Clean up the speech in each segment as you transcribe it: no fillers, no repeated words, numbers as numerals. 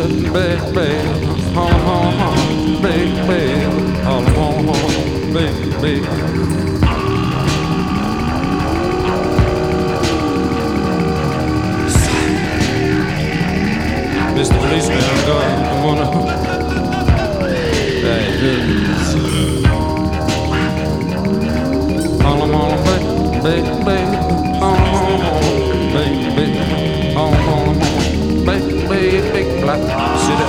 Mr. Policeman, I'm gonna big black city.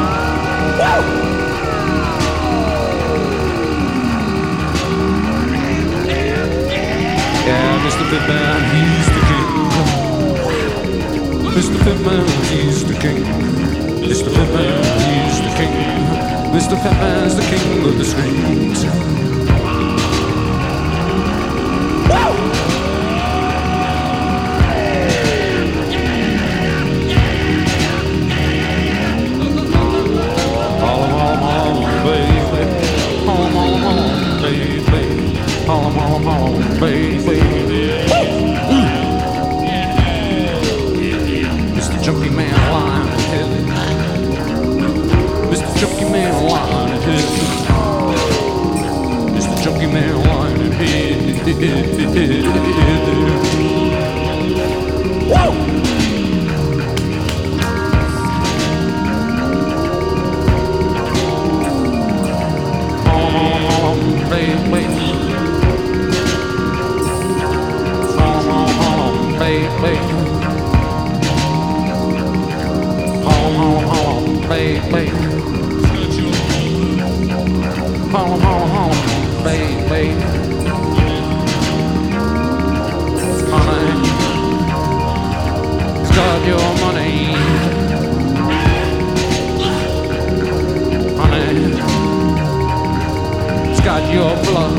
Yeah, Mr. Pitman, he's the king. Mr. Pitman, he's the king. Mr. Pitman, he's the king. Mr. Pitman's the king of the streets. Mr. Junkie Man lying ahead. Mr. Junkie Man lying ahead. Mr. Junkie Man lying ahead. Woo! Your blood,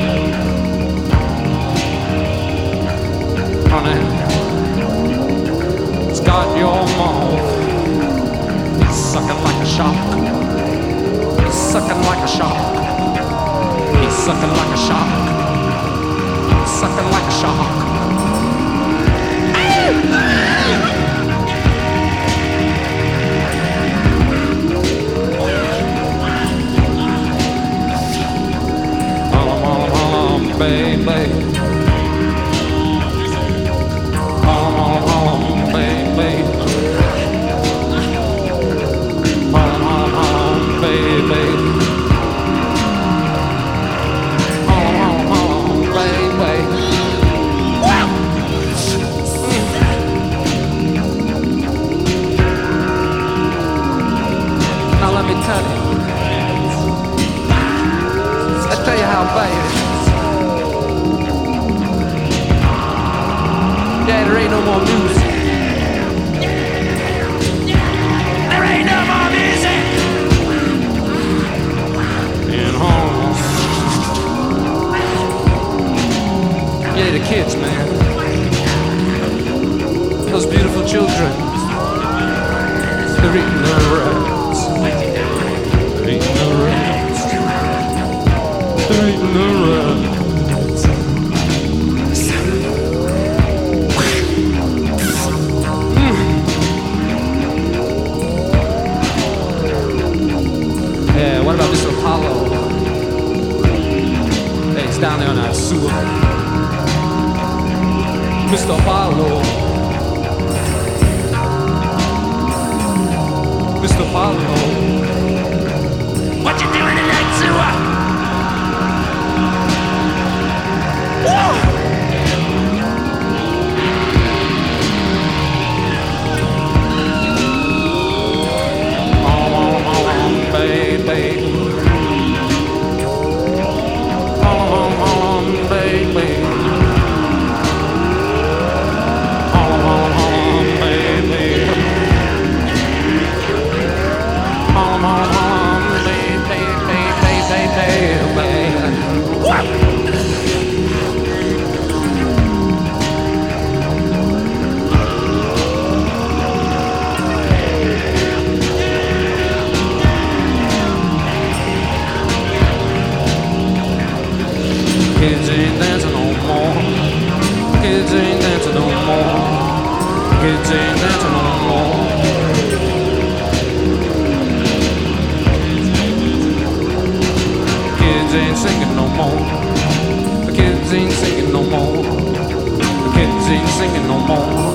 honey, it's got your mouth. He's sucking like a shark. He's sucking like a shark. He's sucking like a shark. He's sucking like a shark. Baby, baby, now let me tell you, I'll tell you how bad it is. Yeah, there ain't no more music. There ain't no more music in home. Yeah, the kids, man. Those beautiful children. They're eating their rats. They're eating their rats. They're eating their rats. Yeah, what about Mr. Apollo? Hey, he's down there on that sewer. Mr. Apollo. Mr. Apollo. What you doing in that sewer? Woo! Baby, baby, singing no more. The kids ain't singing no more. The kids ain't singing no more.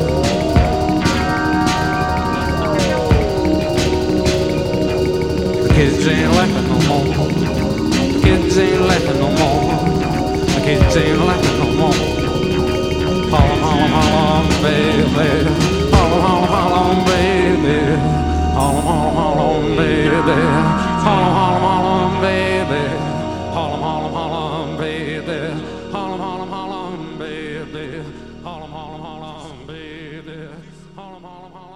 The kids ain't laughing no more. The kids ain't laughing no more. The kids ain't laughing no more. Holla, holla, holla, baby. Holla, holla, holla, baby. Holla, holla, holla, baby. Holla, holla, holla, baby. Holla, holla, holla, baby. Holla, holla, holla, baby. Holla, holla, holla, baby. Holla, holla, holla.